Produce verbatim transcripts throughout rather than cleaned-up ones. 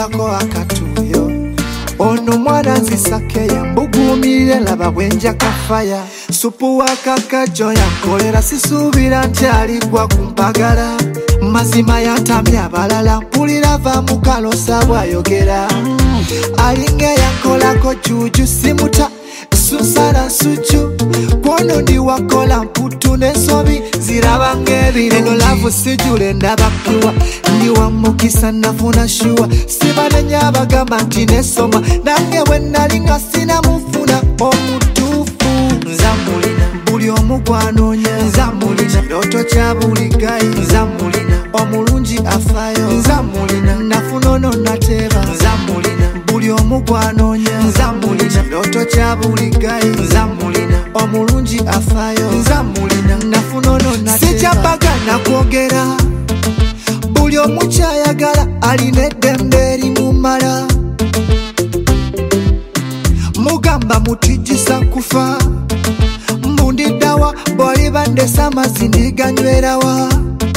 nzijjako akatuuyo ono mwana nzisakeya mbuguumirire laba bwenja kafaya supu wakakajo yakolera sisuubira nti aligwa ku mpagala mazima yatamya abalala mpulira va mu kalosa bwayogera alinga yakolako juju simuta susana suju kwono ndi wakola mputu n'ensobi ziraba ng'ebirungi eno lavu sijule ndabakiwa ndi wamukisa nafuna shuwa sibanenya abagamba nti nesoma nange bwe nali nga sinamufuna omutuufu nzamulina buli omu gwanoonya nzamulina kirooto kya buli gayi nzamulina omulungi afaayo nzamulina nafuna ono nateeba nzamulina buli omu gwanoonya nzamulina kirooto kya buli gayi nzamulina omulungi afaayo nzamulina nafuna ono nateeba sikyapagana kwogera buli omu kyayagala alina eddembe erimumala mugamba mutijjisa kufa mbundiddawa bw'oliba ndesa amazzi ndiganywerawa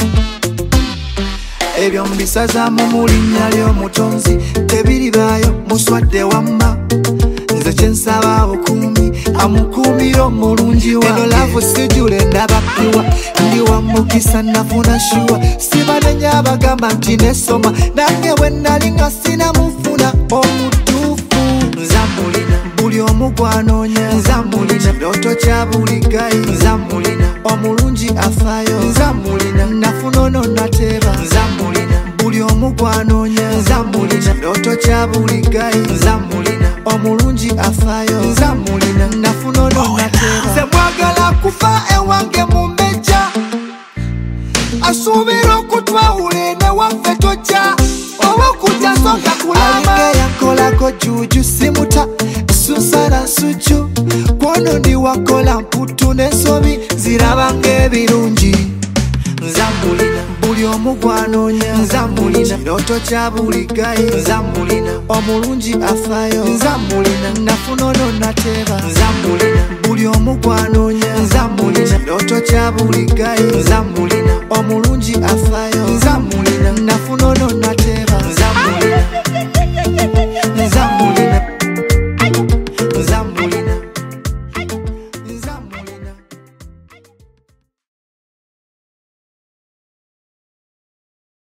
ebyo mbisazaamu mu linnya ly'omutonzi tebiribaayo muswadde wamma nze kyensaba bukuumi amukuumira omulungi wange eno lavu sijule ndabakiwa ndi wamukisa nafuna shuwa sibanenya abagamba nti nesoma nange bwe nali nga sinamufuna omutuufu nzamulina buli omu gwanoonya nzamulina kirooto kya buli gayi nzamulina omulungi afaayo nzamulina nafuna ono nateeba nzamulina buli omu gwanoonya nzamulina kirooto kya buli gayi nzamulina omulungi afaayo nzamulina nafuna ono nateeba nze mwagala kufa ewange mu mbejja asuubira okutwawula newaffe tojja oba okujja songa kulama alinga yankolako juju simuta susana suju kwono ndi wakola mputu n'ensobi ziraba ng'ebirungi nzamulina buli omu gwanoonya nzamulina kirooto kya buli gayi nzamulina omulungi afaayo nzamulina nafuna ono nateeba nzamulina buli omu gwanoonya nzamulina kirooto kya buli gayi nzamulina omulungi afaayo nzamulina nafuna ono nateeba